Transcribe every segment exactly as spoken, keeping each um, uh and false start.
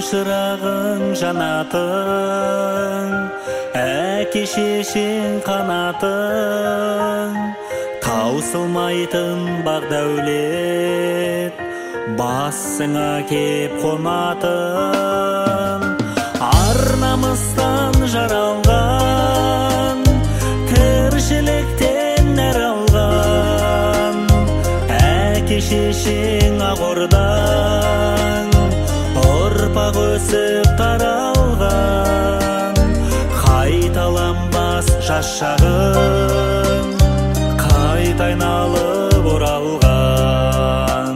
шырағың жанатың, әке шешең қанатың, таусылмайтын бақ дәулет басыңа кеп қонатын. Ар намыстан жаралған, тіршіліктен нәр алған, әке шешең ақ ордаң, ұрпақ өсіп таралған. Қайталанбас жас шағың, қайта айналып оралған.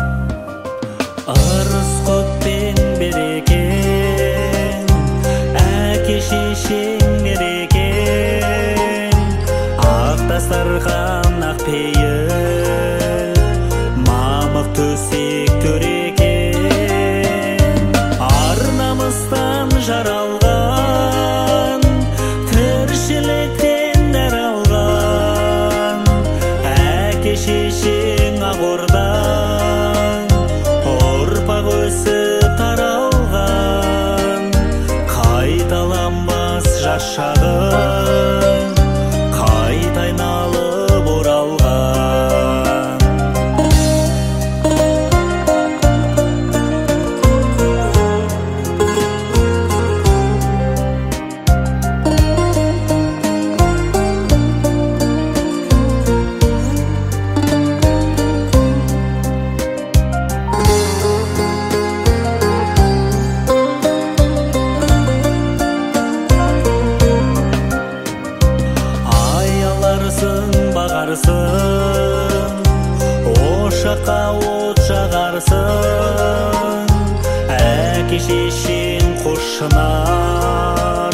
Ырыс құт пен берекең, әке шешең мерекең, ақ дастархан ақ пейіл, мамық төсек төрекен. Ар намыстан жаралған, тіршіліктен нәр алған, әке шешең ақ ордаң, ұрпақ өсіп таралған. Қайталанбас жас шағың, қайта айналып оралған. Бағарсың, ошаққа от жағарсың, әке шешең қос шынар.